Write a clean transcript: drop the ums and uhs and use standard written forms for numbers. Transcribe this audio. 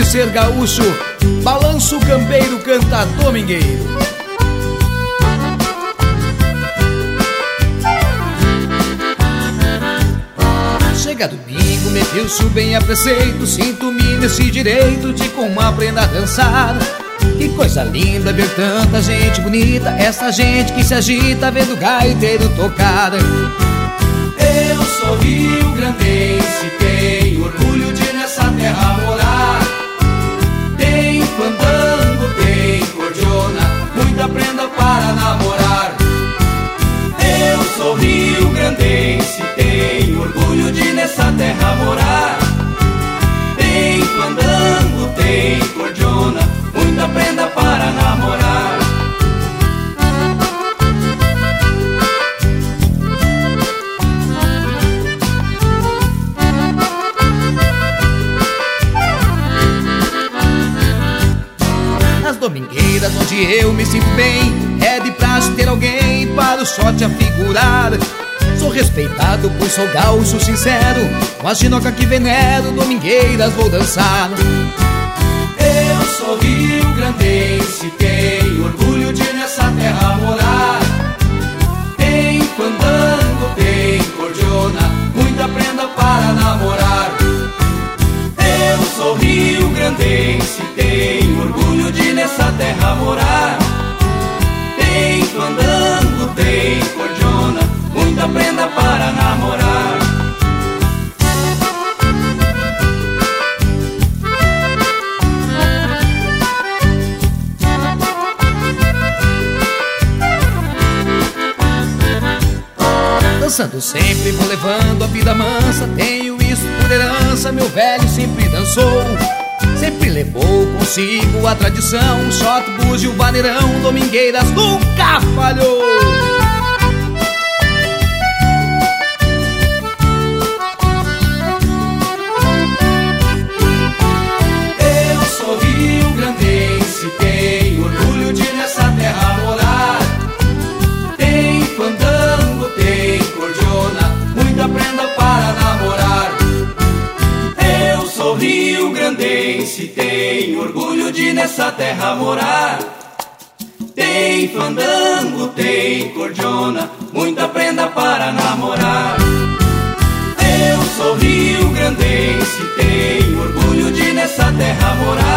ser gaúcho, balanço campeiro, canta domingueiro. Chega domingo, me pilcho bem a preceito, sinto-me nesse direito de como aprender a dançar. Que coisa linda ver tanta gente bonita, essa gente que se agita vendo o gaiteiro tocar. Eu sou rio-grandense, tenho orgulho de nessa terra morar. Tem fandango, tem cordiona, muita prenda para namorar. Eu sou rio-grandense, tenho orgulho de nessa terra morar. Tem fandango, tem cordiona, muita prenda para namorar. Nas domingueiras onde eu me sinto bem, é de praxe ter alguém para o shot afigurar. Sou respeitado pois sou gaúcho sincero, com a ginoca que venero, domingueiras vou dançar. Eu sou rio-grandense, tenho orgulho de nessa terra morar. Tem fandango, tem cordiona, muita prenda para namorar. Eu sou rio-grandense, tenho orgulho de nessa terra morar. Tem fandango, tem cordiona, muita prenda para namorar. Dançando sempre vou levando a vida mansa, tenho isso por herança, meu velho sempre dançou. Sempre levou consigo a tradição, o shot, búzio, vaneirão, domingueiras nunca falhou. Eu sou rio-grandense, tenho orgulho de nessa terra morar. Tem fandango, tem cordiona, muita prenda para namorar. Eu sou rio-grandense, tenho orgulho de nessa terra morar. Tem fandango, tem cordiona, muita prenda para namorar. Eu sou rio-grandense, tenho orgulho de nessa terra morar.